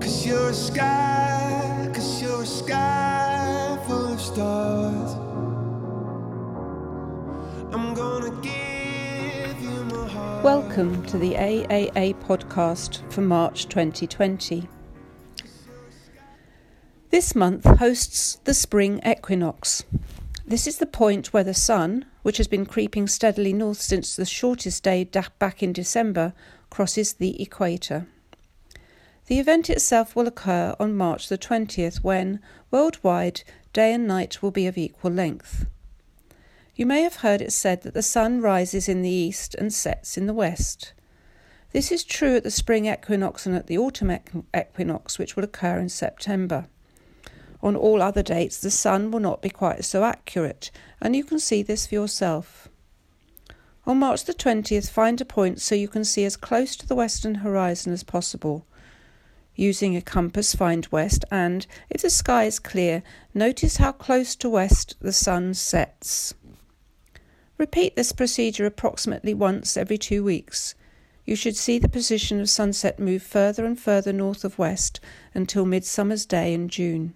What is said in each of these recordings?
'Cause you're a sky full of stars. I'm gonna give you my heart. Welcome to the AAA podcast for March 2020. This month hosts the spring equinox. This is the point where the sun, which has been creeping steadily north since the shortest day back in December, crosses the equator. The event itself will occur on March the 20th when, worldwide, day and night will be of equal length. You may have heard it said that the sun rises in the east and sets in the west. This is true at the spring equinox and at the autumn equinox, which will occur in September. On all other dates, the sun will not be quite so accurate, and you can see this for yourself. On March the 20th, find a point so you can see as close to the western horizon as possible. Using a compass, find west, and, if the sky is clear, notice how close to west the sun sets. Repeat this procedure approximately once every 2 weeks. You should see the position of sunset move further and further north of west until Midsummer's Day in June.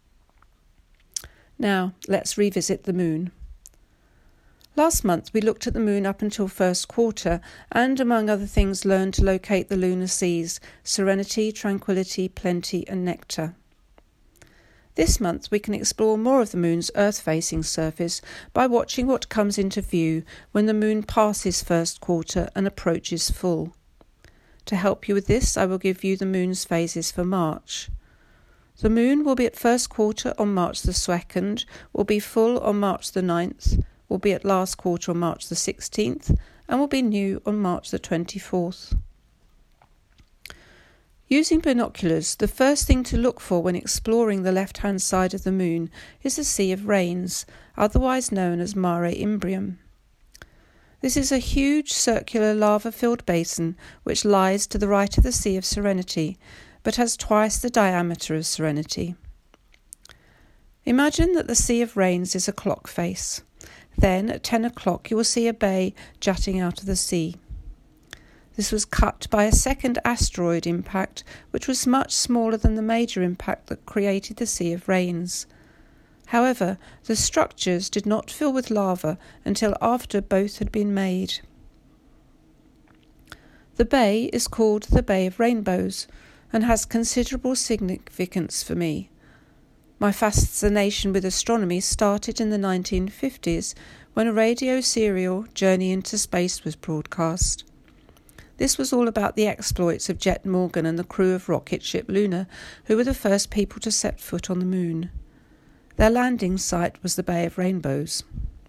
Now, let's revisit the moon. Last month we looked at the moon up until first quarter and, among other things, learned to locate the lunar seas, Serenity, Tranquility, Plenty and Nectar. This month we can explore more of the moon's earth-facing surface by watching what comes into view when the moon passes first quarter and approaches full. To help you with this, I will give you the moon's phases for March. The moon will be at first quarter on March the 2nd, will be full on March the 9th, will be at last quarter on March the 16th, and will be new on March the 24th. Using binoculars, the first thing to look for when exploring the left-hand side of the moon is the Sea of Rains, otherwise known as Mare Imbrium. This is a huge circular lava-filled basin which lies to the right of the Sea of Serenity, but has twice the diameter of Serenity. Imagine that the Sea of Rains is a clock face. Then, at 10 o'clock, you will see a bay jutting out of the sea. This was cut by a second asteroid impact, which was much smaller than the major impact that created the Sea of Rains. However, the structures did not fill with lava until after both had been made. The bay is called the Bay of Rainbows and has considerable significance for me. My fascination with astronomy started in the 1950s when a radio serial, Journey into Space, was broadcast. This was all about the exploits of Jet Morgan and the crew of rocket ship Luna, who were the first people to set foot on the moon. Their landing site was the Bay of Rainbows.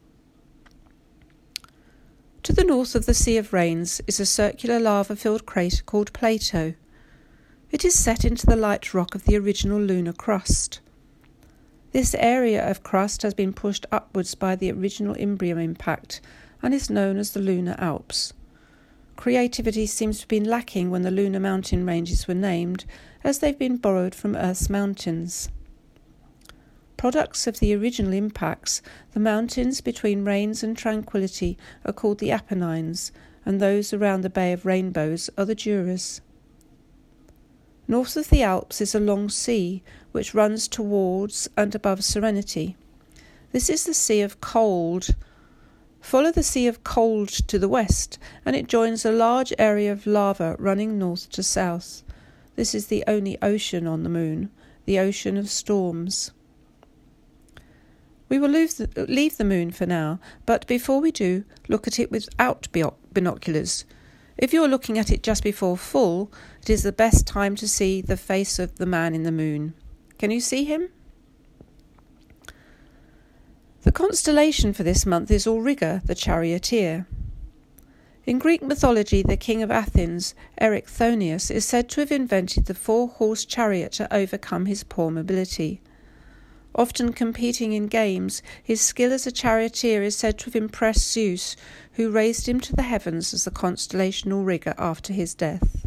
To the north of the Sea of Rains is a circular lava-filled crater called Plato. It is set into the light rock of the original lunar crust. This area of crust has been pushed upwards by the original Imbrium impact and is known as the Lunar Alps. Creativity seems to have been lacking when the lunar mountain ranges were named, as they've been borrowed from Earth's mountains. Products of the original impacts, the mountains between Rains and Tranquility are called the Apennines, and those around the Bay of Rainbows are the Juras. North of the Alps is a long sea, which runs towards and above Serenity. This is the Sea of Cold. Follow the Sea of Cold to the west, and it joins a large area of lava running north to south. This is the only ocean on the moon, the Ocean of Storms. We will leave the moon for now, but before we do, look at it without binoculars. If you're looking at it just before full, it is the best time to see the face of the man in the moon. Can you see him? The constellation for this month is Auriga, the charioteer. In Greek mythology, the king of Athens, Erichthonius, is said to have invented the 4-horse chariot to overcome his poor mobility. Often competing in games, his skill as a charioteer is said to have impressed Zeus, who raised him to the heavens as the constellation Auriga after his death.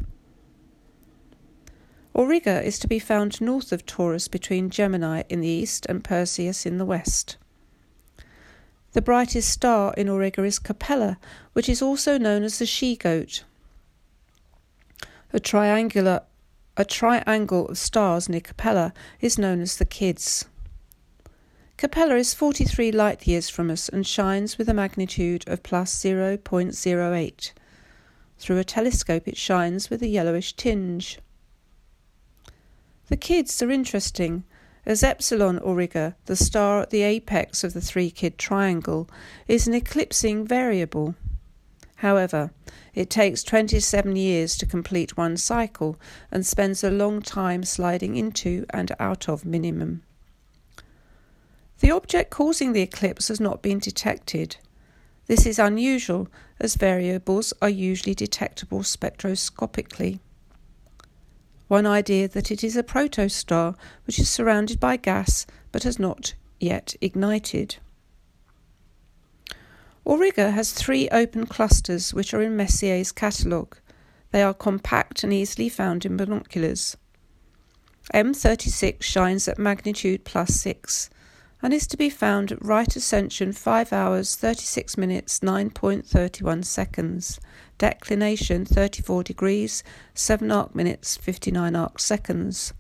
Auriga is to be found north of Taurus between Gemini in the east and Perseus in the west. The brightest star in Auriga is Capella, which is also known as the she-goat. A triangular A triangle of stars near Capella is known as the Kids. Capella is 43 light years from us and shines with a magnitude of plus 0.08. Through a telescope it shines with a yellowish tinge. The Kids are interesting, as Epsilon Auriga, the star at the apex of the three-kid triangle, is an eclipsing variable. However, it takes 27 years to complete one cycle and spends a long time sliding into and out of minimum. The object causing the eclipse has not been detected. This is unusual, as variables are usually detectable spectroscopically. One idea that it is a protostar which is surrounded by gas but has not yet ignited. Auriga has 3 open clusters which are in Messier's catalogue. They are compact and easily found in binoculars. M36 shines at magnitude plus 6 and is to be found at right ascension 5 hours 36 minutes 9.31 seconds, declination 34 degrees 7 arc minutes 59 arc seconds.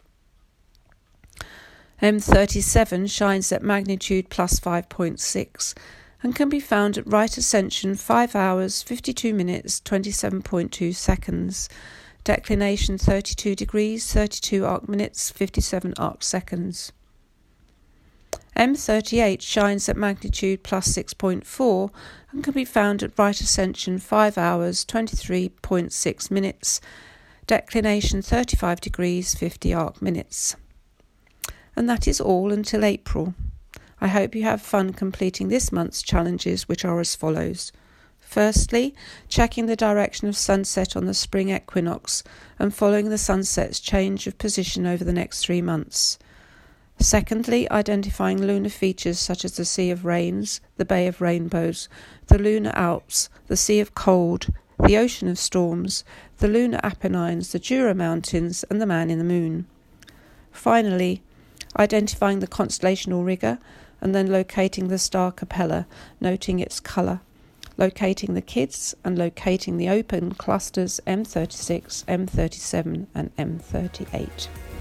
M37 shines at magnitude plus 5.6 and can be found at right ascension 5 hours 52 minutes 27.2 seconds, declination 32 degrees 32 arc minutes 57 arc seconds. M38 shines at magnitude plus 6.4 and can be found at right ascension 5 hours 23.6 minutes, declination 35 degrees 50 arc minutes. And that is all until April. I hope you have fun completing this month's challenges, which are as follows. Firstly, checking the direction of sunset on the spring equinox and following the sunset's change of position over the next 3 months. Secondly, identifying lunar features such as the Sea of Rains, the Bay of Rainbows, the Lunar Alps, the Sea of Cold, the Ocean of Storms, the Lunar Apennines, the Jura Mountains, and the Man in the Moon. Finally, identifying the constellation Auriga, and then locating the star Capella, noting its colour, locating the Kids, and locating the open clusters M36, M37 and M38.